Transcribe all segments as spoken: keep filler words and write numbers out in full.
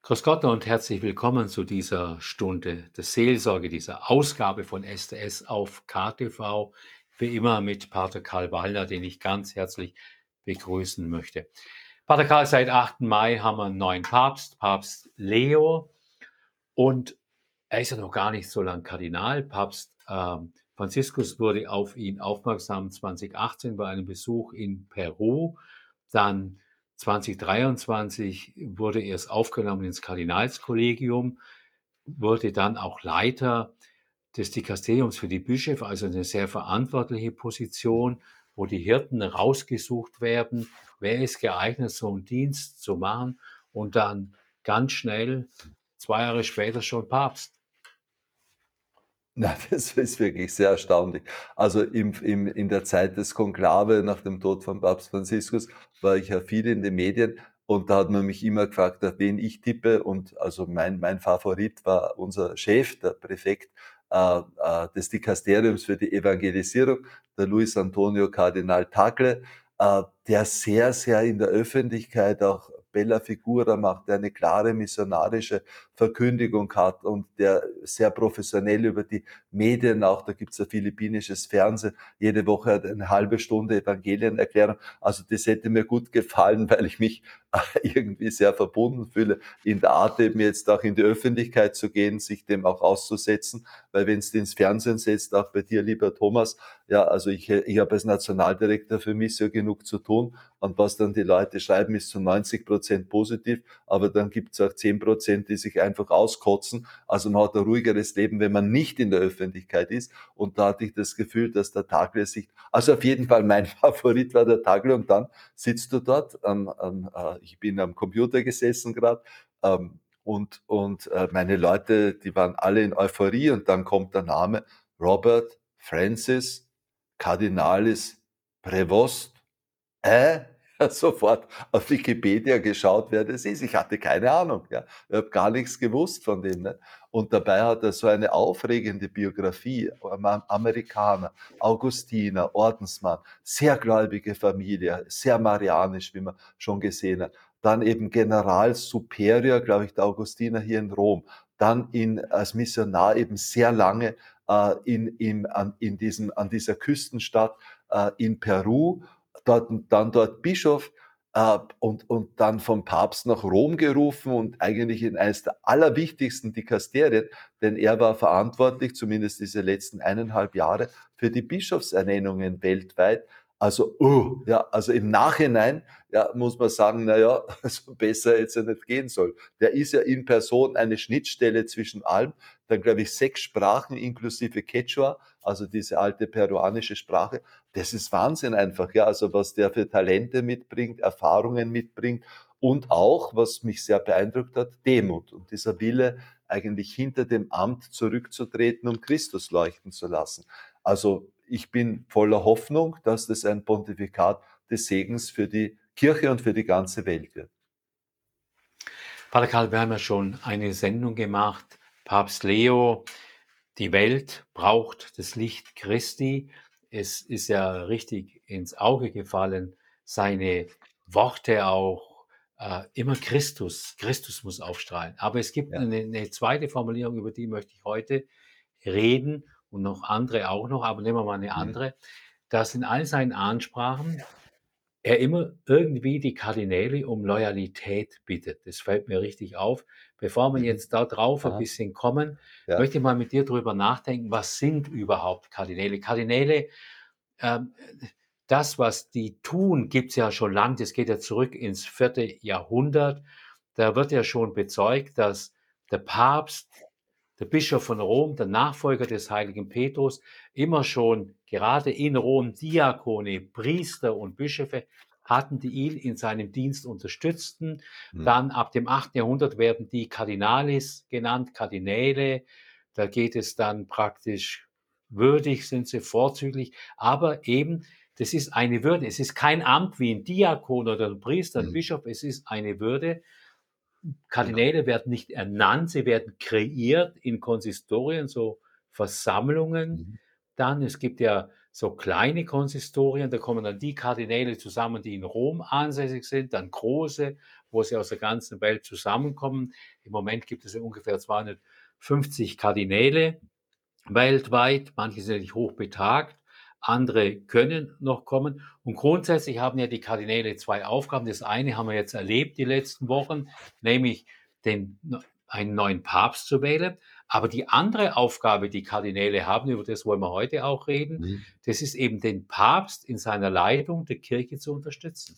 Grüß Gott und herzlich willkommen zu dieser Stunde der Seelsorge, dieser Ausgabe von S T S auf K T V. Wie immer mit Pater Karl Wallner, den ich ganz herzlich begrüßen möchte. Pater Karl, seit achten Mai haben wir einen neuen Papst, Papst Leo. Und er ist ja noch gar nicht so lang Kardinal. Papst ähm, Franziskus wurde auf ihn aufmerksam zwanzig achtzehn bei einem Besuch in Peru. Dann zwanzig dreiundzwanzig wurde er erst aufgenommen ins Kardinalskollegium, wurde dann auch Leiter des Dikasteriums für die Bischöfe, also eine sehr verantwortliche Position, wo die Hirten rausgesucht werden, wer ist geeignet, so einen Dienst zu machen, und dann ganz schnell, zwei Jahre später, schon Papst. Na, das ist wirklich sehr erstaunlich. Also im im in der Zeit des Konklave nach dem Tod von Papst Franziskus war ich ja viel in den Medien und da hat man mich immer gefragt, auf wen ich tippe, und also mein mein Favorit war unser Chef, der Präfekt äh, äh, des Dikasteriums für die Evangelisierung, der Luis Antonio Kardinal Tagle, äh, der sehr, sehr in der Öffentlichkeit auch bella figura macht, der eine klare missionarische Verkündigung hat und der sehr professionell über die Medien auch, da gibt's ja philippinisches Fernsehen, jede Woche hat eine halbe Stunde Evangelienerklärung. Also das hätte mir gut gefallen, weil ich mich irgendwie sehr verbunden fühle, in der Art eben jetzt auch in die Öffentlichkeit zu gehen, sich dem auch auszusetzen, weil wenn es ins Fernsehen setzt, auch bei dir, lieber Thomas, ja, also ich, ich habe als Nationaldirektor für Missio genug zu tun, und was dann die Leute schreiben, ist zu neunzig Prozent positiv, aber dann gibt's auch zehn Prozent, die sich einfach auskotzen. Also man hat ein ruhigeres Leben, wenn man nicht in der Öffentlichkeit ist, und da hatte ich das Gefühl, dass der Tagle sich, also auf jeden Fall mein Favorit war der Tagle, und dann sitzt du dort, ähm, ähm, äh, ich bin am Computer gesessen gerade, ähm, und, und äh, meine Leute, die waren alle in Euphorie, und dann kommt der Name Robert Francis Cardinalis Prevost. Äh? Sofort auf Wikipedia geschaut, wer das ist. Ich hatte keine Ahnung, ja. Ich habe gar nichts gewusst von dem, ne? Und dabei hat er so eine aufregende Biografie, Am- Amerikaner, Augustiner, Ordensmann, sehr gläubige Familie, sehr marianisch, wie man schon gesehen hat. Dann eben General Superior, glaube ich, der Augustiner hier in Rom. Dann in, als Missionar eben sehr lange äh, in, in, an, in diesem, an dieser Küstenstadt äh, in Peru, dort, dann dort Bischof äh, und, und dann vom Papst nach Rom gerufen und eigentlich in eines der allerwichtigsten Dikasterien, denn er war verantwortlich, zumindest diese letzten eineinhalb Jahre, für die Bischofsernennungen weltweit. Also, uh, ja, also im Nachhinein, ja, muss man sagen, na ja, also besser hätte es ja nicht gehen sollen. Der ist ja in Person eine Schnittstelle zwischen allem. Dann, glaube ich, sechs Sprachen inklusive Quechua, also diese alte peruanische Sprache. Das ist Wahnsinn einfach, ja, also was der für Talente mitbringt, Erfahrungen mitbringt, und auch, was mich sehr beeindruckt hat, Demut und dieser Wille, eigentlich hinter dem Amt zurückzutreten, um Christus leuchten zu lassen. Also ich bin voller Hoffnung, dass das ein Pontifikat des Segens für die Kirche und für die ganze Welt wird. Pater Karl, wir haben ja schon eine Sendung gemacht, Papst Leo, die Welt braucht das Licht Christi. Es ist ja richtig ins Auge gefallen, seine Worte auch, äh, immer Christus. Christus muss aufstrahlen. Aber es gibt Ja. eine, eine zweite Formulierung, über die möchte ich heute reden, und noch andere auch noch, aber nehmen wir mal eine Mhm. andere, dass in all seinen Ansprachen er immer irgendwie die Kardinäle um Loyalität bittet. Das fällt mir richtig auf. Bevor wir Mhm. jetzt da drauf ein Aha. bisschen kommen, Ja. möchte ich mal mit dir drüber nachdenken, was sind überhaupt Kardinäle? Kardinäle, ähm, das, was die tun, gibt's ja schon lang. Das geht ja zurück ins vierte Jahrhundert. Da wird ja schon bezeugt, dass der Papst, der Bischof von Rom, der Nachfolger des heiligen Petrus, immer schon gerade in Rom Diakone, Priester und Bischöfe hatten, die ihn in seinem Dienst unterstützten. Mhm. Dann ab dem achten Jahrhundert werden die Cardinalis genannt, Kardinäle. Da geht es dann praktisch, würdig sind sie, vorzüglich, aber eben, das ist eine Würde. Es ist kein Amt wie ein Diakon oder ein Priester, ein Mhm. Bischof, es ist eine Würde. Genau. Kardinäle werden nicht ernannt, sie werden kreiert in Konsistorien, so Versammlungen. Mhm. Dann, es gibt ja so kleine Konsistorien, da kommen dann die Kardinäle zusammen, die in Rom ansässig sind, dann große, wo sie aus der ganzen Welt zusammenkommen. Im Moment gibt es ja ungefähr zweihundertfünfzig Kardinäle weltweit. Manche sind nicht hoch betagt, andere können noch kommen. Und grundsätzlich haben ja die Kardinäle zwei Aufgaben. Das eine haben wir jetzt erlebt die letzten Wochen, nämlich den, einen neuen Papst zu wählen. Aber die andere Aufgabe, die Kardinäle haben, über das wollen wir heute auch reden, Mhm. das ist eben den Papst in seiner Leitung der Kirche zu unterstützen.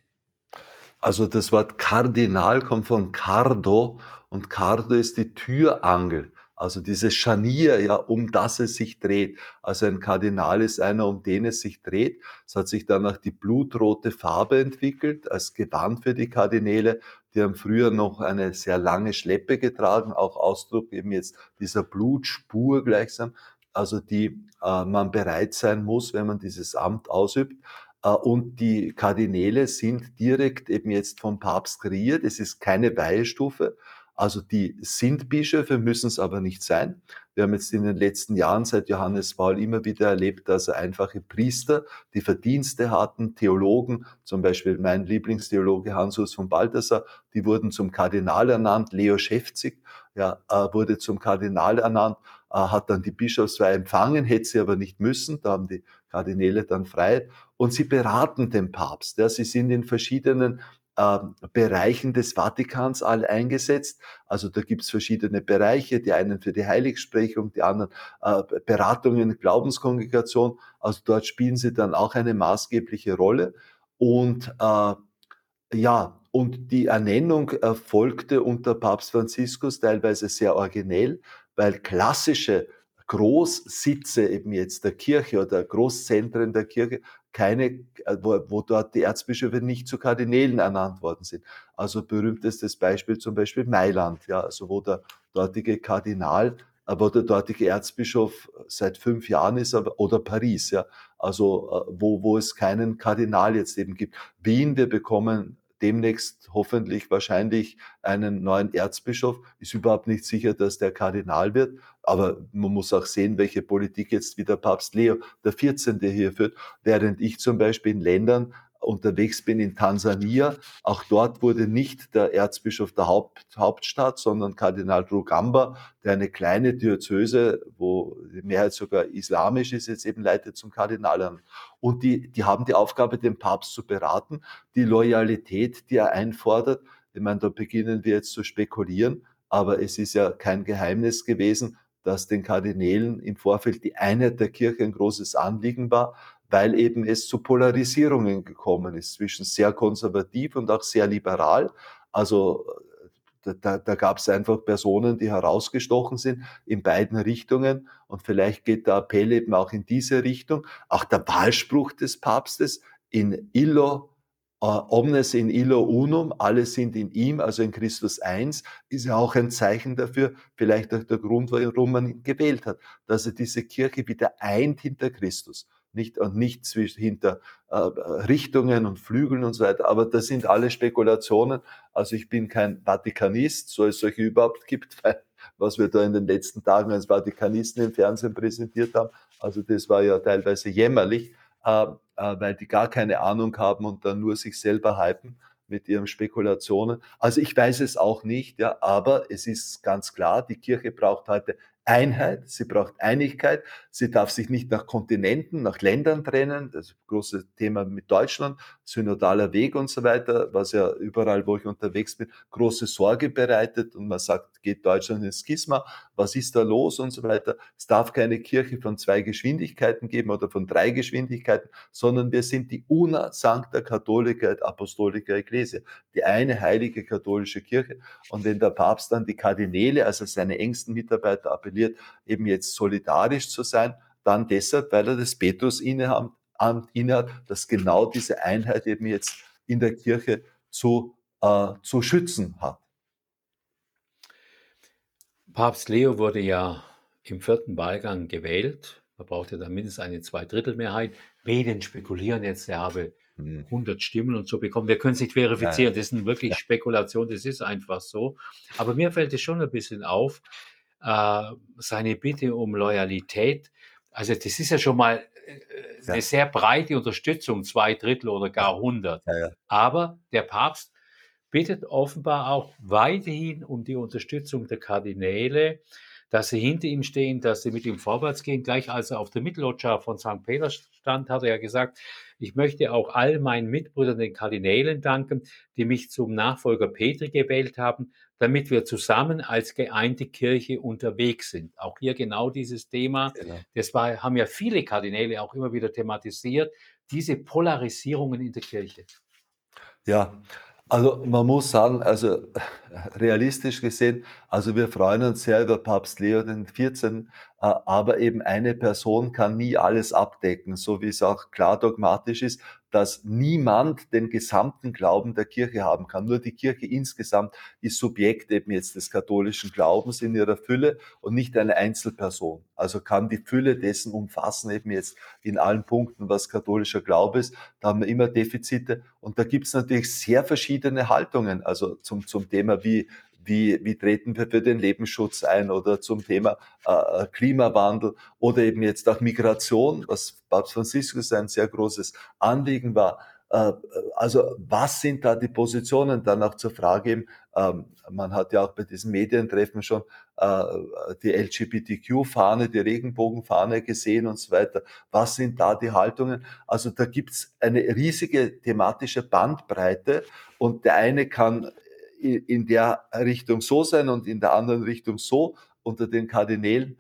Also das Wort Kardinal kommt von Cardo und Cardo ist die Türangel, also dieses Scharnier, ja, um das es sich dreht. Also ein Kardinal ist einer, um den es sich dreht. Es hat sich danach die blutrote Farbe entwickelt als Gewand für die Kardinäle. Die haben früher noch eine sehr lange Schleppe getragen, auch Ausdruck eben jetzt dieser Blutspur gleichsam, also die äh, man bereit sein muss, wenn man dieses Amt ausübt. Und die Kardinäle sind direkt eben jetzt vom Papst kreiert. Es ist keine Weihestufe. Also die sind Bischöfe, müssen es aber nicht sein. Wir haben jetzt in den letzten Jahren seit Johannes Paul immer wieder erlebt, dass einfache Priester, die Verdienste hatten, Theologen, zum Beispiel mein Lieblingstheologe Hans-Urs von Balthasar, die wurden zum Kardinal ernannt. Leo Schäfzig, ja, wurde zum Kardinal ernannt, hat dann die Bischofsweihe empfangen, hätte sie aber nicht müssen. Da haben die Kardinäle dann Freiheit. Und sie beraten den Papst. Ja, sie sind in verschiedenen äh, Bereichen des Vatikans alle eingesetzt. Also da gibt's verschiedene Bereiche, die einen für die Heiligsprechung, die anderen äh, Beratungen, Glaubenskongregation. Also dort spielen sie dann auch eine maßgebliche Rolle. Und äh, ja, und die Ernennung erfolgte unter Papst Franziskus teilweise sehr originell, weil klassische Großsitze eben jetzt der Kirche oder Großzentren der Kirche keine, wo, wo dort die Erzbischöfe nicht zu Kardinälen ernannt worden sind. Also berühmtestes Beispiel zum Beispiel Mailand, ja, also wo der dortige Kardinal, wo der dortige Erzbischof seit fünf Jahren ist, oder Paris, ja, also wo, wo es keinen Kardinal jetzt eben gibt. Wien, wir bekommen demnächst hoffentlich wahrscheinlich einen neuen Erzbischof. Ist überhaupt nicht sicher, dass der Kardinal wird. Aber man muss auch sehen, welche Politik jetzt wieder Papst Leo der vierzehnte hier führt. Während ich zum Beispiel in Ländern unterwegs bin, in Tansania, auch dort wurde nicht der Erzbischof der Haupt, Hauptstadt, sondern Kardinal Rugamba, der eine kleine Diözese, wo die Mehrheit sogar islamisch ist, jetzt eben leitet zum Kardinal an. Und die, die haben die Aufgabe, den Papst zu beraten, die Loyalität, die er einfordert. Ich meine, da beginnen wir jetzt zu spekulieren, aber es ist ja kein Geheimnis gewesen, dass den Kardinälen im Vorfeld die Einheit der Kirche ein großes Anliegen war, weil eben es zu Polarisierungen gekommen ist zwischen sehr konservativ und auch sehr liberal. Also da, da gab es einfach Personen, die herausgestochen sind in beiden Richtungen, und vielleicht geht der Appell eben auch in diese Richtung. Auch der Wahlspruch des Papstes in illo Uh, omnes in illo unum, alle sind in ihm, also in Christus eins, ist ja auch ein Zeichen dafür, vielleicht auch der Grund, warum man ihn gewählt hat, dass er diese Kirche wieder eint hinter Christus, nicht, und nicht zwischen, hinter äh, Richtungen und Flügeln und so weiter, aber das sind alle Spekulationen. Also ich bin kein Vatikanist, so es solche überhaupt gibt, weil was wir da in den letzten Tagen als Vatikanisten im Fernsehen präsentiert haben, also das war ja teilweise jämmerlich, äh, weil die gar keine Ahnung haben und dann nur sich selber hypen mit ihren Spekulationen. Also ich weiß es auch nicht, ja, aber es ist ganz klar, die Kirche braucht heute Einheit, sie braucht Einigkeit, sie darf sich nicht nach Kontinenten, nach Ländern trennen, das große Thema mit Deutschland, synodaler Weg und so weiter, was ja überall, wo ich unterwegs bin, große Sorge bereitet, und man sagt, geht Deutschland ins Schisma, was ist da los und so weiter. Es darf keine Kirche von zwei Geschwindigkeiten geben oder von drei Geschwindigkeiten, sondern wir sind die Una Sancta Catholica et Apostolica Ecclesia, die eine heilige katholische Kirche. Und wenn der Papst dann die Kardinäle, also seine engsten Mitarbeiter, appelliert, eben jetzt solidarisch zu sein, dann deshalb, weil er das Petrus innehat, das genau diese Einheit eben jetzt in der Kirche zu, äh, zu schützen hat. Papst Leo wurde ja im vierten Wahlgang gewählt. Man brauchte da mindestens eine Zweidrittelmehrheit. Medien spekulieren jetzt, er habe hundert Stimmen und so bekommen. Wir können es nicht verifizieren. Das ist wirklich ja. Spekulation, das ist einfach so. Aber mir fällt es schon ein bisschen auf, äh, seine Bitte um Loyalität. Also das ist ja schon mal äh, eine ja. sehr breite Unterstützung, zwei Drittel oder gar hundert. Ja, ja. Aber der Papst bittet offenbar auch weiterhin um die Unterstützung der Kardinäle, dass sie hinter ihm stehen, dass sie mit ihm vorwärts gehen. Gleich als er auf der Mittelloggia von Sankt Peter stand, hat er ja gesagt: „Ich möchte auch all meinen Mitbrüdern, den Kardinälen, danken, die mich zum Nachfolger Petri gewählt haben, damit wir zusammen als geeinte Kirche unterwegs sind.“ Auch hier genau dieses Thema. Genau. Das war haben ja viele Kardinäle auch immer wieder thematisiert, diese Polarisierungen in der Kirche. Ja, also man muss sagen, also realistisch gesehen, also wir freuen uns sehr über Papst Leo den vierzehnten., äh, aber eben eine Person kann nie alles abdecken, so wie es auch klar dogmatisch ist, dass niemand den gesamten Glauben der Kirche haben kann. Nur die Kirche insgesamt ist Subjekt eben jetzt des katholischen Glaubens in ihrer Fülle und nicht eine Einzelperson. Also kann die Fülle dessen umfassen, eben jetzt in allen Punkten, was katholischer Glaube ist. Da haben wir immer Defizite und da gibt es natürlich sehr verschiedene Haltungen, also zum, zum Thema, wie, wie, wie treten wir für den Lebensschutz ein oder zum Thema äh, Klimawandel oder eben jetzt auch Migration, was Papst Franziskus ein sehr großes Anliegen war. Äh, also was sind da die Positionen? Dann auch zur Frage eben, ähm, man hat ja auch bei diesen Medientreffen schon äh, die L G B T Q-Fahne, die Regenbogenfahne gesehen und so weiter. Was sind da die Haltungen? Also da gibt's eine riesige thematische Bandbreite und der eine kann in der Richtung so sein und in der anderen Richtung so unter den Kardinälen.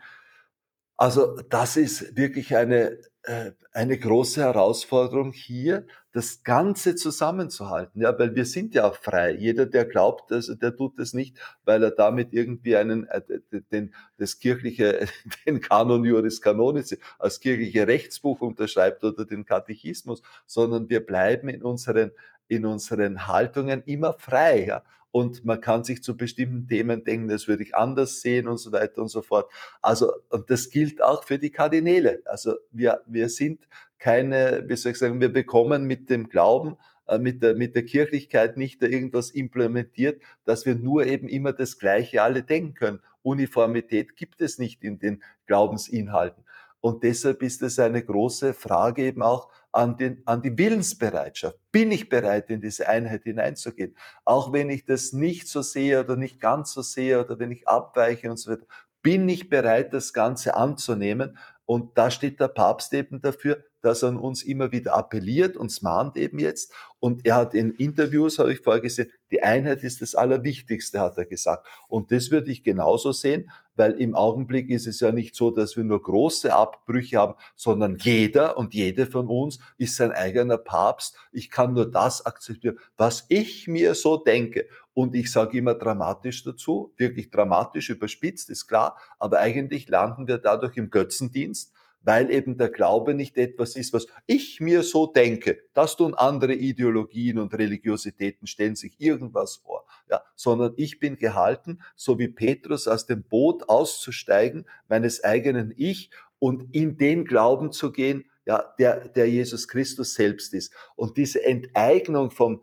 Also das ist wirklich eine, äh, eine große Herausforderung hier, das Ganze zusammenzuhalten, ja, weil wir sind ja auch frei. Jeder, der glaubt, also der tut es nicht, weil er damit irgendwie einen, äh, den, das kirchliche, den Canon Juris Canonis als kirchliche Rechtsbuch unterschreibt oder den Katechismus, sondern wir bleiben in unseren, in unseren Haltungen immer frei, ja. Und man kann sich zu bestimmten Themen denken, das würde ich anders sehen und so weiter und so fort. Also, und das gilt auch für die Kardinäle. Also wir, wir sind keine, wie soll ich sagen, wir bekommen mit dem Glauben, äh, mit der, mit der Kirchlichkeit nicht da irgendwas implementiert, dass wir nur eben immer das Gleiche alle denken können. Uniformität gibt es nicht in den Glaubensinhalten. Und deshalb ist es eine große Frage eben auch an, den, an die Willensbereitschaft. Bin ich bereit, in diese Einheit hineinzugehen? Auch wenn ich das nicht so sehe oder nicht ganz so sehe oder wenn ich abweiche und so weiter. Bin ich bereit, das Ganze anzunehmen? Und da steht der Papst eben dafür, dass er an uns immer wieder appelliert, uns mahnt eben jetzt. Und er hat in Interviews, habe ich vorher gesehen, die Einheit ist das Allerwichtigste, hat er gesagt. Und das würde ich genauso sehen, weil im Augenblick ist es ja nicht so, dass wir nur große Abbrüche haben, sondern jeder und jede von uns ist sein eigener Papst. Ich kann nur das akzeptieren, was ich mir so denke. Und ich sage immer dramatisch dazu, wirklich dramatisch überspitzt, ist klar, aber eigentlich landen wir dadurch im Götzendienst, weil eben der Glaube nicht etwas ist, was ich mir so denke. Das tun andere Ideologien und Religiositäten, stellen sich irgendwas vor, ja, sondern ich bin gehalten, so wie Petrus aus dem Boot auszusteigen, meines eigenen Ich, und in den Glauben zu gehen, ja, der, der Jesus Christus selbst ist. Und diese Enteignung vom,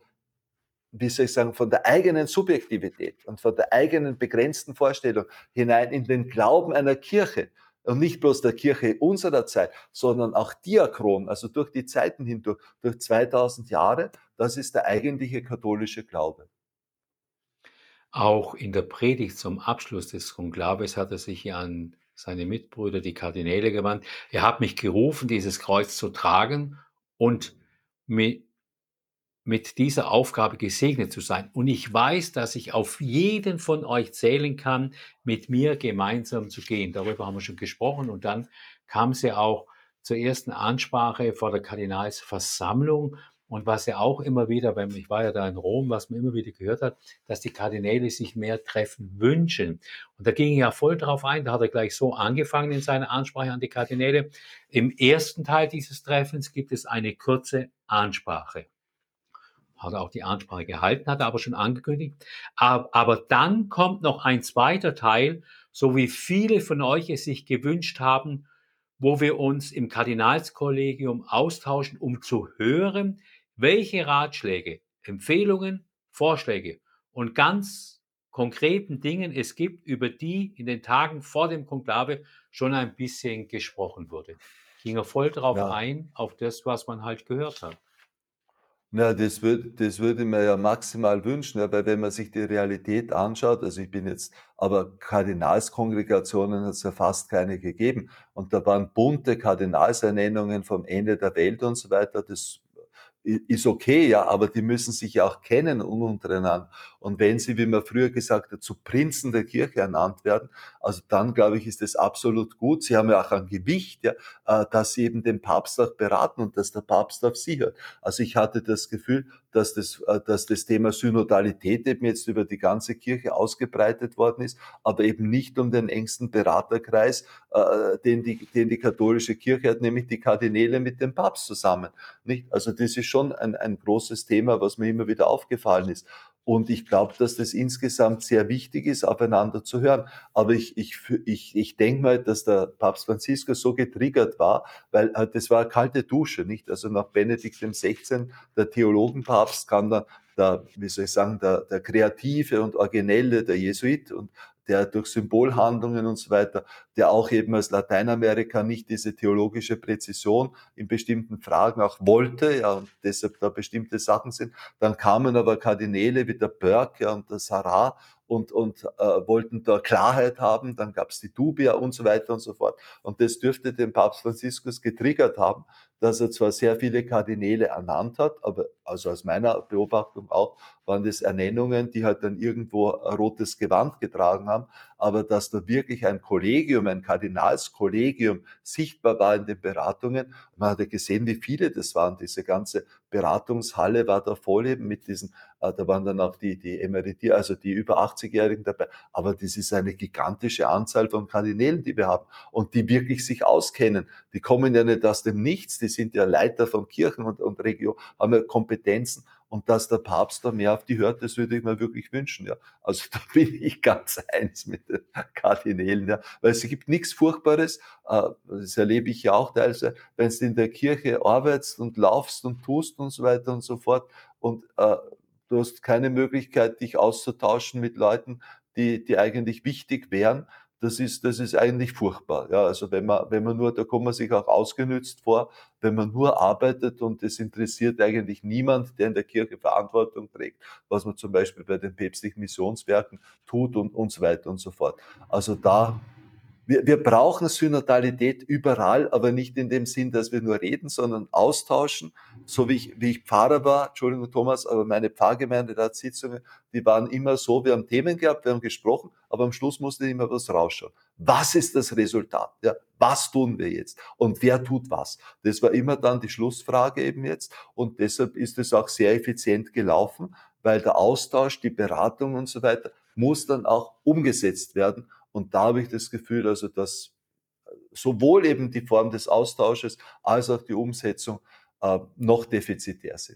wie soll ich sagen, von der eigenen Subjektivität und von der eigenen begrenzten Vorstellung hinein in den Glauben einer Kirche und nicht bloß der Kirche unserer Zeit, sondern auch diachron, also durch die Zeiten hindurch, durch zweitausend Jahre, das ist der eigentliche katholische Glaube. Auch in der Predigt zum Abschluss des Konklaves hat er sich ja an seine Mitbrüder, die Kardinäle, gewandt. „Ihr habt mich gerufen, dieses Kreuz zu tragen und mi mit dieser Aufgabe gesegnet zu sein. Und ich weiß, dass ich auf jeden von euch zählen kann, mit mir gemeinsam zu gehen.“ Darüber haben wir schon gesprochen. Und dann kam sie auch zur ersten Ansprache vor der Kardinalsversammlung. Und was ja auch immer wieder, beim, ich war ja da in Rom, was man immer wieder gehört hat, dass die Kardinäle sich mehr Treffen wünschen. Und da ging er ja voll drauf ein. Da hat er gleich so angefangen in seiner Ansprache an die Kardinäle. Im ersten Teil dieses Treffens gibt es eine kurze Ansprache. Hat er auch die Ansprache gehalten, hat er aber schon angekündigt. Aber dann kommt noch ein zweiter Teil, so wie viele von euch es sich gewünscht haben, wo wir uns im Kardinalskollegium austauschen, um zu hören, welche Ratschläge, Empfehlungen, Vorschläge und ganz konkreten Dingen es gibt, über die in den Tagen vor dem Konklave schon ein bisschen gesprochen wurde. Ging er voll drauf Ja. ein, auf das, was man halt gehört hat. Na, das würde das würde ich mir ja maximal wünschen, ja, weil wenn man sich die Realität anschaut, also ich bin jetzt aber Kardinalskongregationen hat's ja fast keine gegeben und da waren bunte Kardinalsernennungen vom Ende der Welt und so weiter. Das i ist okay, ja, aber die müssen sich ja auch kennen un untereinander. Und wenn sie, wie man früher gesagt hat, zu Prinzen der Kirche ernannt werden, also dann glaube ich, ist das absolut gut. Sie haben ja auch ein Gewicht, ja, äh, dass sie eben den Papst auch beraten und dass der Papst auf sie hört. Also ich hatte das Gefühl, dass das, äh, dass das Thema Synodalität eben jetzt über die ganze Kirche ausgebreitet worden ist, aber eben nicht um den engsten Beraterkreis, äh, den die, den die katholische Kirche hat, nämlich die Kardinäle mit dem Papst zusammen. Nicht? Also das ist schon ein, ein großes Thema, was mir immer wieder aufgefallen ist. Und ich glaube, dass das insgesamt sehr wichtig ist, aufeinander zu hören. Aber ich, ich, ich, ich denke mal, dass der Papst Franziskus so getriggert war, weil äh, das war eine kalte Dusche, nicht? Also nach Benedikt dem Sechzehnten, der Theologenpapst, kam dann der, wie soll ich sagen, der, der Kreative und Originelle, der Jesuit und der durch Symbolhandlungen und so weiter, der auch eben aus Lateinamerika nicht diese theologische Präzision in bestimmten Fragen auch wollte, ja, und deshalb da bestimmte Sachen sind. Dann kamen aber Kardinäle wie der Burke, ja, und der Sarah und, und äh, wollten da Klarheit haben. Dann gab es die Dubia und so weiter und so fort. Und das dürfte den Papst Franziskus getriggert haben, dass er zwar sehr viele Kardinäle ernannt hat, aber also aus meiner Beobachtung auch, waren das Ernennungen, die halt dann irgendwo ein rotes Gewand getragen haben, aber dass da wirklich ein Kollegium, ein Kardinalskollegium sichtbar war in den Beratungen. Man hat ja gesehen, wie viele das waren. Diese ganze Beratungshalle war da voll eben mit diesen, äh, da waren dann auch die, die Emeritier, also die über achtzig-Jährigen dabei. Aber das ist eine gigantische Anzahl von Kardinälen, die wir haben und die wirklich sich auskennen. Die kommen ja nicht aus dem Nichts, die sind ja Leiter von Kirchen und, und Region, haben ja Kompetenzen. Und dass der Papst da mehr auf die hört, das würde ich mir wirklich wünschen, ja. Also da bin ich ganz eins mit den Kardinälen, ja. Weil es gibt nichts Furchtbares, äh, das erlebe ich ja auch teilweise, wenn du in der Kirche arbeitest und laufst und tust und so weiter und so fort und äh, du hast keine Möglichkeit, dich auszutauschen mit Leuten, die, die eigentlich wichtig wären. Das ist, das ist eigentlich furchtbar. Ja, also wenn man, wenn man nur, da kommt man sich auch ausgenützt vor, wenn man nur arbeitet und es interessiert eigentlich niemand, der in der Kirche Verantwortung trägt, was man zum Beispiel bei den päpstlichen Missionswerken tut und, und so weiter und so fort. Also da, wir, wir brauchen Synodalität überall, aber nicht in dem Sinn, dass wir nur reden, sondern austauschen. So wie ich, wie ich Pfarrer war, Entschuldigung Thomas, aber meine Pfarrgemeinde, da hat Sitzungen, die waren immer so, wir haben Themen gehabt, wir haben gesprochen, aber am Schluss musste immer was rausschauen. Was ist das Resultat? Ja, was tun wir jetzt? Und wer tut was? Das war immer dann die Schlussfrage eben jetzt. Und deshalb ist es auch sehr effizient gelaufen, weil der Austausch, die Beratung und so weiter muss dann auch umgesetzt werden. Und da habe ich das Gefühl, also dass sowohl eben die Form des Austausches als auch die Umsetzung äh, noch defizitär sind.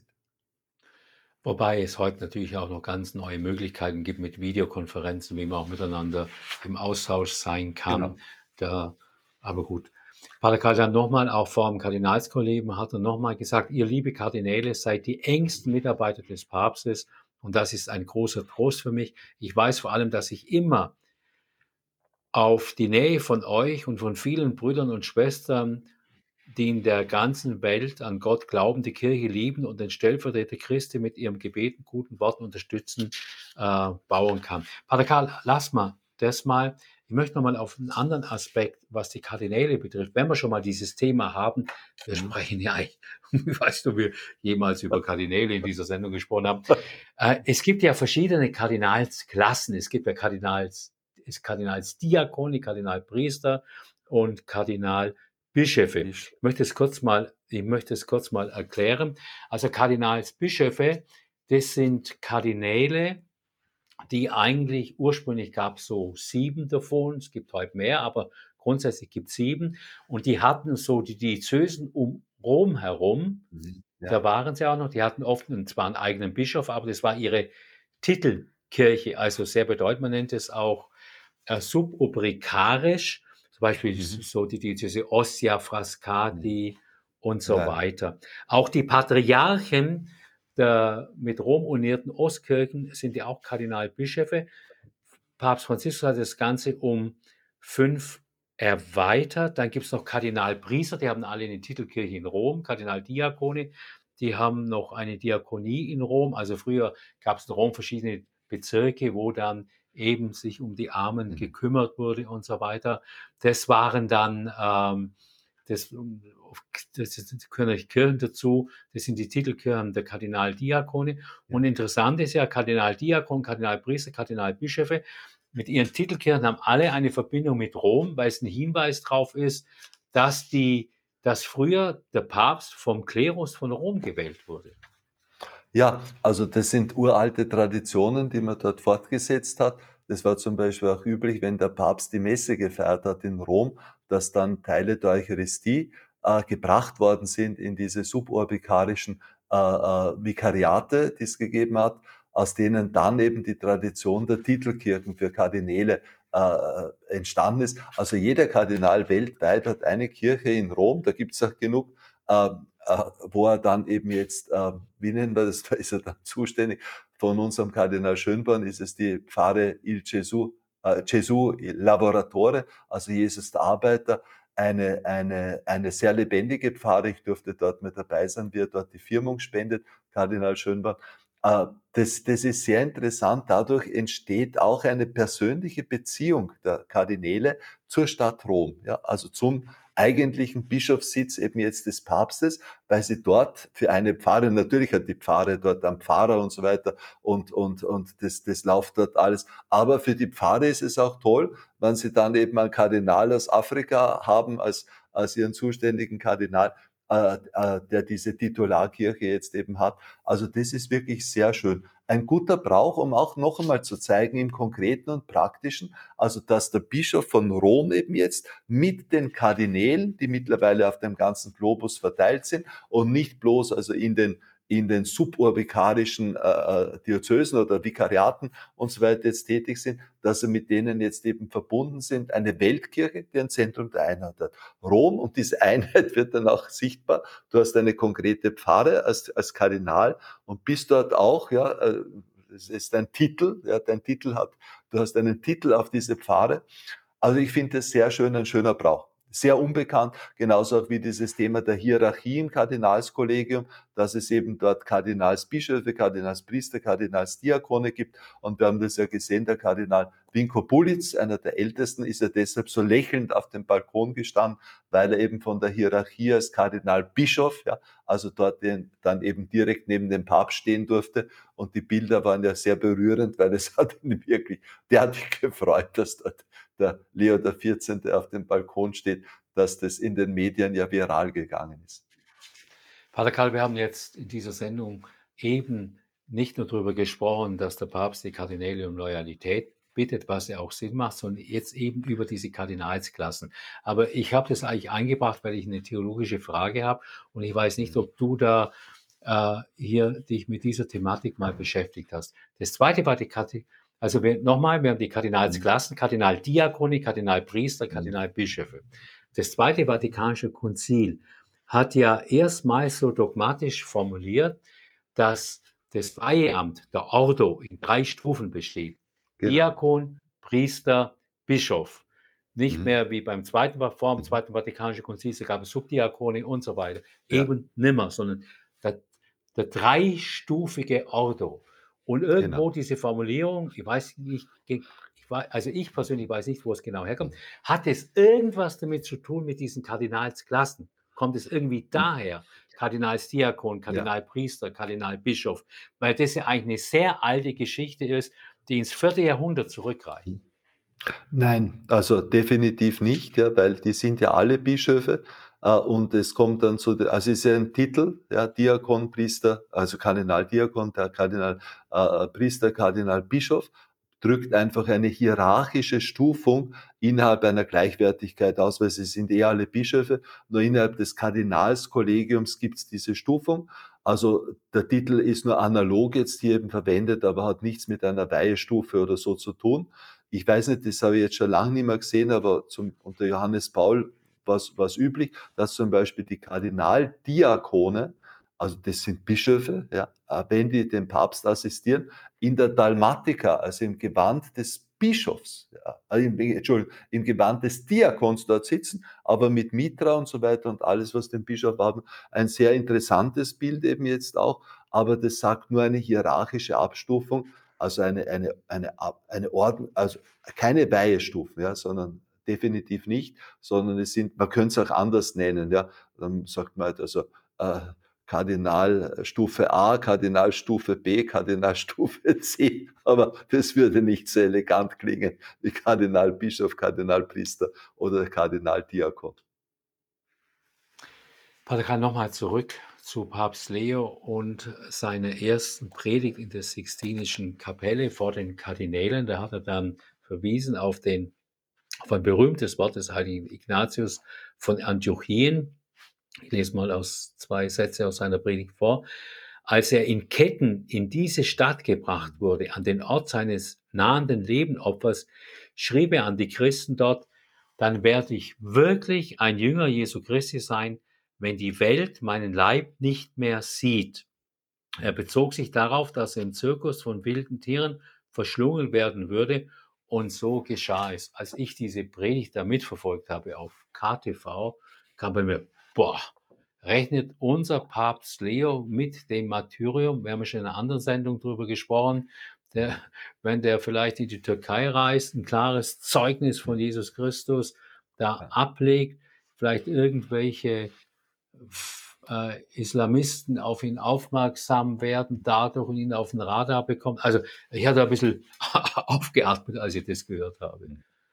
Wobei es heute natürlich auch noch ganz neue Möglichkeiten gibt mit Videokonferenzen, wie man auch miteinander im Austausch sein Genau. kann. Da, aber gut. Pater Kardinal nochmal, auch vor dem Kardinalskollegen hat er nochmal gesagt, ihr liebe Kardinäle seid die engsten Mitarbeiter des Papstes und das ist ein großer Trost für mich. Ich weiß vor allem, dass ich immer auf die Nähe von euch und von vielen Brüdern und Schwestern, die in der ganzen Welt an Gott glauben, die Kirche lieben und den Stellvertreter Christi mit ihrem Gebeten, guten Worten unterstützen, äh, bauen kann. Pater Karl, lass mal das mal. Ich möchte noch mal auf einen anderen Aspekt, was die Kardinäle betrifft. Wenn wir schon mal dieses Thema haben, wir Mhm. sprechen ja eigentlich, weißt du, wir jemals über Kardinäle in dieser Sendung gesprochen haben. Äh, es gibt ja verschiedene Kardinalsklassen. Es gibt ja Kardinals, ist Kardinalsdiakon, Kardinalpriester und Kardinalbischöfe. Bisch- Ich möchte es kurz mal, ich möchte es kurz mal erklären. Also Kardinalsbischöfe, das sind Kardinäle, die eigentlich ursprünglich gab es so sieben davon. Es gibt heute mehr, aber grundsätzlich gibt es sieben. Und die hatten so die Diözesen um Rom herum. Mhm. Ja. Da waren sie auch noch. Die hatten oft einen, zwar einen eigenen Bischof, aber das war ihre Titelkirche. Also sehr bedeutend. Man nennt es auch äh, subobrikarisch. Zum Beispiel Mhm. so die Diözese Ostia, Mhm. Frascati und so Ja. weiter. Auch die Patriarchen der mit Rom unierten Ostkirchen sind ja auch Kardinalbischöfe. Papst Franziskus hat das Ganze um fünf erweitert. Dann gibt es noch Kardinalpriester, die haben alle eine Titelkirche in Rom, Kardinaldiakone. die haben noch eine Diakonie in Rom. Also früher gab es in Rom verschiedene Bezirke, wo dann eben sich um die Armen Mhm. gekümmert wurde und so weiter. Das waren dann, ähm, das, das sind- gehören die Kirchen dazu, das sind die Titelkirchen der Kardinaldiakone. Ja. Und interessant ist ja, Kardinaldiakon, Kardinalpriester, Kardinalbischöfe, mit ihren Titelkirchen haben alle eine Verbindung mit Rom, weil es ein Hinweis darauf ist, dass die, dass früher der Papst vom Klerus von Rom gewählt wurde. Ja, also das sind uralte Traditionen, die man dort fortgesetzt hat. Das war zum Beispiel auch üblich, wenn der Papst die Messe gefeiert hat in Rom, dass dann Teile der Eucharistie äh, gebracht worden sind in diese suborbikarischen äh, äh, Vikariate, die es gegeben hat, aus denen dann eben die Tradition der Titelkirchen für Kardinäle äh, entstanden ist. Also jeder Kardinal weltweit hat eine Kirche in Rom, da gibt es auch genug, äh, äh, wo er dann eben jetzt, äh, wie nennen wir das, da ist er dann zuständig, von unserem Kardinal Schönborn ist es die Pfarre Il Gesù, äh, Gesù il Lavoratore, also Jesus der Arbeiter, eine, eine, eine sehr lebendige Pfarre. Ich durfte dort mit dabei sein, wie er dort die Firmung spendet, Kardinal Schönborn. Äh, das, das ist sehr interessant. Dadurch entsteht auch eine persönliche Beziehung der Kardinäle zur Stadt Rom, ja, also zum eigentlichen Bischofssitz eben jetzt des Papstes, weil sie dort für eine Pfarre, natürlich hat die Pfarre dort einen Pfarrer und so weiter und, und, und das, das läuft dort alles. Aber für die Pfarre ist es auch toll, wenn sie dann eben einen Kardinal aus Afrika haben als, als ihren zuständigen Kardinal, äh, äh, der diese Titularkirche jetzt eben hat. Also das ist wirklich sehr schön. Ein guter Brauch, um auch noch einmal zu zeigen im Konkreten und Praktischen, also dass der Bischof von Rom eben jetzt mit den Kardinälen, die mittlerweile auf dem ganzen Globus verteilt sind und nicht bloß also in den in den suborbikarischen äh, äh, Diözesen oder Vikariaten und so weiter jetzt tätig sind, dass er mit denen jetzt eben verbunden sind. Eine Weltkirche, die ein Zentrum der Einheit hat. Rom, und diese Einheit wird dann auch sichtbar. Du hast eine konkrete Pfarre als, als Kardinal und bist dort auch, ja, äh, es ist dein Titel, ja, dein Titel hat, du hast einen Titel auf diese Pfarre. Also ich finde das sehr schön, ein schöner Brauch. Sehr unbekannt, genauso auch wie dieses Thema der Hierarchie im Kardinalskollegium, dass es eben dort Kardinalsbischöfe, Kardinalspriester, Kardinalsdiakone gibt. Und wir haben das ja gesehen, der Kardinal Vinko Bulitz, einer der ältesten, ist ja deshalb so lächelnd auf dem Balkon gestanden, weil er eben von der Hierarchie als Kardinalbischof, ja, also dort den, dann eben direkt neben dem Papst stehen durfte. Und die Bilder waren ja sehr berührend, weil es hat ihn wirklich derartig gefreut, dass dort der Leo der vierzehnte auf dem Balkon steht, dass das in den Medien ja viral gegangen ist. Pater Karl, wir haben jetzt in dieser Sendung eben nicht nur darüber gesprochen, dass der Papst die Kardinäle um Loyalität bittet, was ja auch Sinn macht, sondern jetzt eben über diese Kardinalsklassen. Aber ich habe das eigentlich eingebracht, weil ich eine theologische Frage habe und ich weiß nicht, ob du da äh, hier dich mit dieser Thematik mal beschäftigt hast. Das zweite war die Kardinal, also wir, nochmal, wir haben die Kardinalsklassen, Kardinaldiakone, Kardinalpriester, Kardinalbischöfe. Das zweite Vatikanische Konzil hat ja erstmals so dogmatisch formuliert, dass das Weiheamt, der Ordo, in drei Stufen besteht. Genau. Diakon, Priester, Bischof. Nicht Mhm. mehr wie beim zweiten, vor dem Mhm. Zweiten Vatikanischen Konzil, da gab es Subdiakone und so weiter. Ja. Eben nimmer, sondern der, der dreistufige Ordo. Und Genau. irgendwo diese Formulierung, ich weiß nicht, ich weiß, also ich persönlich weiß nicht, wo es genau herkommt, hat es irgendwas damit zu tun mit diesen Kardinalsklassen? Kommt es irgendwie daher? Kardinalsdiakon, Kardinalpriester, Kardinalbischof, weil das ja eigentlich eine sehr alte Geschichte ist, die ins vierte Jahrhundert zurückreicht. Nein, also definitiv nicht, ja, weil die sind ja alle Bischöfe äh, und es kommt dann zu, de- also es ist ja ein Titel, ja, Diakon, Priester, also Kardinaldiakon, der Kardinal äh, Priester, Kardinalbischof, drückt einfach eine hierarchische Stufung innerhalb einer Gleichwertigkeit aus, weil sie sind eh alle Bischöfe, nur innerhalb des Kardinalskollegiums gibt es diese Stufung. Also der Titel ist nur analog jetzt hier eben verwendet, aber hat nichts mit einer Weihestufe oder so zu tun. Ich weiß nicht, das habe ich jetzt schon lange nicht mehr gesehen, aber zum, unter Johannes Paul war es üblich, dass zum Beispiel die Kardinaldiakone, also das sind Bischöfe, ja, wenn die dem Papst assistieren, in der Dalmatika, also im Gewand des Bischofs, ja, im, Entschuldigung, im Gewand des Diakons dort sitzen, aber mit Mitra und so weiter und alles, was den Bischof haben. Ein sehr interessantes Bild eben jetzt auch, aber das sagt nur eine hierarchische Abstufung, also eine, eine, eine, eine Ordnung, also keine Weihestufen, ja, sondern definitiv nicht, sondern es sind, man könnte es auch anders nennen, ja, dann sagt man halt also, äh, Kardinalstufe A, Kardinalstufe B, Kardinalstufe C, aber das würde nicht so elegant klingen wie Kardinalbischof, Kardinalpriester oder Kardinaldiakon. Pater Karl, nochmal zurück zu Papst Leo und seiner ersten Predigt in der Sixtinischen Kapelle vor den Kardinälen. Da hat er dann verwiesen auf, den, auf ein berühmtes Wort des heiligen Ignatius von Antiochien. Ich lese mal aus zwei Sätze aus seiner Predigt vor. Als er in Ketten in diese Stadt gebracht wurde, an den Ort seines nahenden Lebenopfers, schrieb er an die Christen dort: Dann werde ich wirklich ein Jünger Jesu Christi sein, wenn die Welt meinen Leib nicht mehr sieht. Er bezog sich darauf, dass er im Zirkus von wilden Tieren verschlungen werden würde, und so geschah es. Als ich diese Predigt da mitverfolgt habe auf K T V, kam bei mir, boah, rechnet unser Papst Leo mit dem Martyrium? Wir haben ja schon in einer anderen Sendung darüber gesprochen, der, wenn der vielleicht in die Türkei reist, ein klares Zeugnis von Jesus Christus da ablegt, vielleicht irgendwelche äh, Islamisten auf ihn aufmerksam werden, dadurch ihn auf den Radar bekommt. Also ich hatte ein bisschen aufgeatmet, als ich das gehört habe.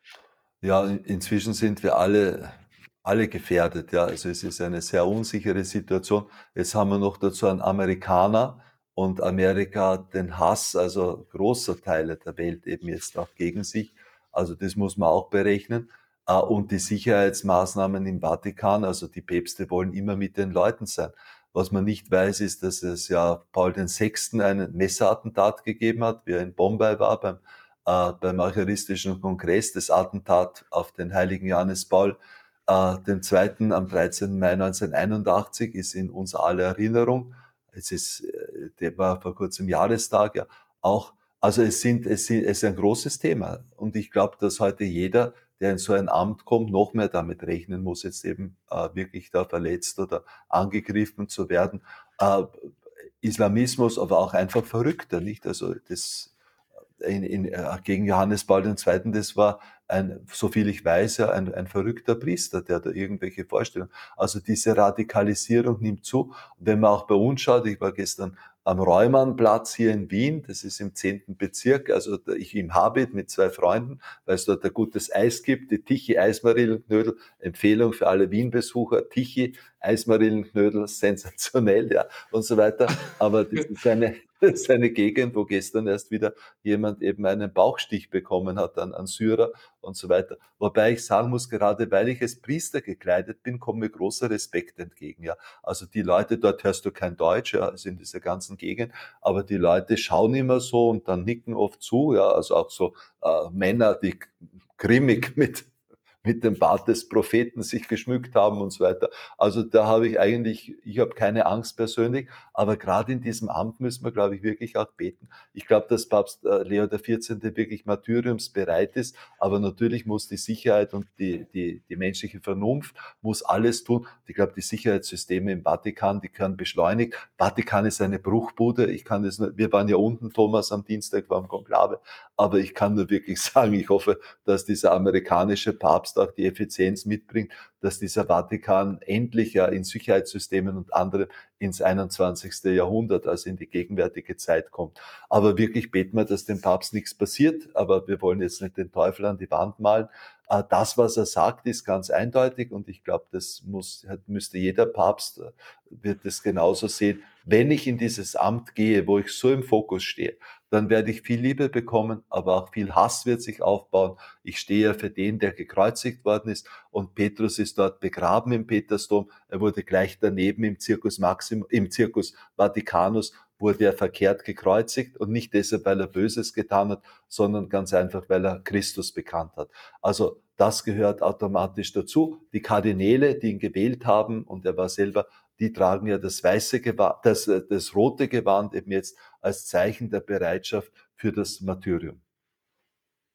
Ja, inzwischen sind wir alle, alle gefährdet. Ja, also es ist eine sehr unsichere Situation. Jetzt haben wir noch dazu einen Amerikaner, und Amerika hat den Hass, also großer Teile der Welt eben jetzt auch gegen sich. Also das muss man auch berechnen. Und die Sicherheitsmaßnahmen im Vatikan, also die Päpste wollen immer mit den Leuten sein. Was man nicht weiß, ist, dass es ja Paul der Sechste einen Messerattentat gegeben hat, wie er in Bombay war, beim äh, beim Eucharistischen Kongress, das Attentat auf den heiligen Johannes Paul äh, den Zweiten am dreizehnten Mai neunzehnhunderteinundachtzig ist in unserer aller Erinnerung. Es ist, äh, der war vor kurzem Jahrestag, ja, auch. Also es sind, es sind, es ist ein großes Thema. Und ich glaube, dass heute jeder, der in so ein Amt kommt, noch mehr damit rechnen muss, jetzt eben äh, wirklich da verletzt oder angegriffen zu werden. Äh, Islamismus, aber auch einfach Verrückter, nicht? Also das, in, in, äh, gegen Johannes Paul der Zweite, das war ein, soviel ich weiß, ja, ein, ein verrückter Priester, der da irgendwelche Vorstellungen. Also diese Radikalisierung nimmt zu. Und wenn man auch bei uns schaut, ich war gestern am Reumannplatz hier in Wien, das ist im zehnten Bezirk, also ich im Habit mit zwei Freunden, weil es dort ein gutes Eis gibt, die Tichy Eismarillenknödel, Empfehlung für alle Wien-Besucher, Tichy Eismarillenknödel, sensationell, ja, und so weiter. Aber das ist eine, das ist eine Gegend, wo gestern erst wieder jemand eben einen Bauchstich bekommen hat an, an Syrer und so weiter. Wobei ich sagen muss, gerade weil ich als Priester gekleidet bin, kommt mir großer Respekt entgegen, ja. Also die Leute, dort hörst du kein Deutsch, ja, also in dieser ganzen Gegend, aber die Leute schauen immer so und dann nicken oft zu, ja, also auch so äh, Männer, die grimmig mit mit dem Bart des Propheten sich geschmückt haben und so weiter. Also da habe ich eigentlich, ich habe keine Angst persönlich, aber gerade in diesem Amt müssen wir, glaube ich, wirklich auch beten. Ich glaube, dass Papst äh, Leo der Vierzehnte wirklich martyriumsbereit ist, aber natürlich muss die Sicherheit und die, die, die menschliche Vernunft muss alles tun. Ich glaube, die Sicherheitssysteme im Vatikan, die können beschleunigt. Vatikan ist eine Bruchbude. Ich kann das nur, wir waren ja unten, Thomas, am Dienstag beim Konklave, aber ich kann nur wirklich sagen, ich hoffe, dass dieser amerikanische Papst auch die Effizienz mitbringt, dass dieser Vatikan endlich ja in Sicherheitssystemen und anderen ins einundzwanzigste Jahrhundert, also in die gegenwärtige Zeit kommt. Aber wirklich beten wir, dass dem Papst nichts passiert, aber wir wollen jetzt nicht den Teufel an die Wand malen. Das, was er sagt, ist ganz eindeutig, und ich glaube, das muss, müsste jeder Papst, wird das genauso sehen. Wenn ich in dieses Amt gehe, wo ich so im Fokus stehe, dann werde ich viel Liebe bekommen, aber auch viel Hass wird sich aufbauen. Ich stehe ja für den, der gekreuzigt worden ist, und Petrus ist dort begraben im Petersdom. Er wurde gleich daneben im Circus Maxim, im Circus Vaticanus wurde er verkehrt gekreuzigt, und nicht deshalb, weil er Böses getan hat, sondern ganz einfach, weil er Christus bekannt hat. Also das gehört automatisch dazu. Die Kardinäle, die ihn gewählt haben, und er war selber, die tragen ja das weiße Gewand, das, das rote Gewand eben jetzt als Zeichen der Bereitschaft für das Martyrium.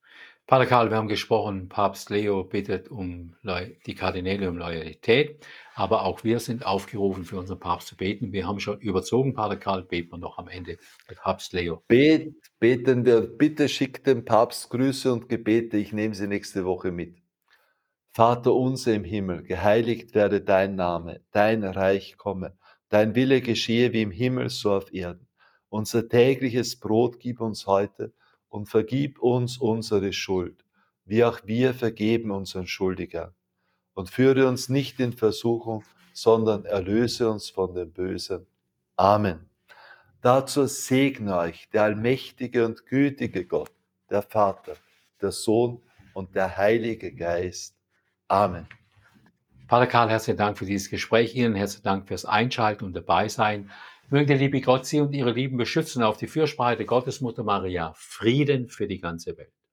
Pater Karl, wir haben gesprochen, Papst Leo bittet um Loi die Kardinäle um Loyalität, aber auch wir sind aufgerufen, für unseren Papst zu beten. Wir haben schon überzogen, Pater Karl, beten wir noch am Ende für Papst Leo. Bet, beten wir, bitte schickt dem Papst Grüße und Gebete, ich nehme sie nächste Woche mit. Vater unser im Himmel, geheiligt werde dein Name, dein Reich komme, dein Wille geschehe wie im Himmel, so auf Erden. Unser tägliches Brot gib uns heute und vergib uns unsere Schuld, wie auch wir vergeben unseren Schuldigern. Und führe uns nicht in Versuchung, sondern erlöse uns von dem Bösen. Amen. Dazu segne euch der allmächtige und gütige Gott, der Vater, der Sohn und der Heilige Geist. Amen. Pater Karl, herzlichen Dank für dieses Gespräch. Ihnen herzlichen Dank fürs Einschalten und Dabeisein. Möge der liebe Gott Sie und Ihre Lieben beschützen, auf die Fürsprache der Gottesmutter Maria. Frieden für die ganze Welt.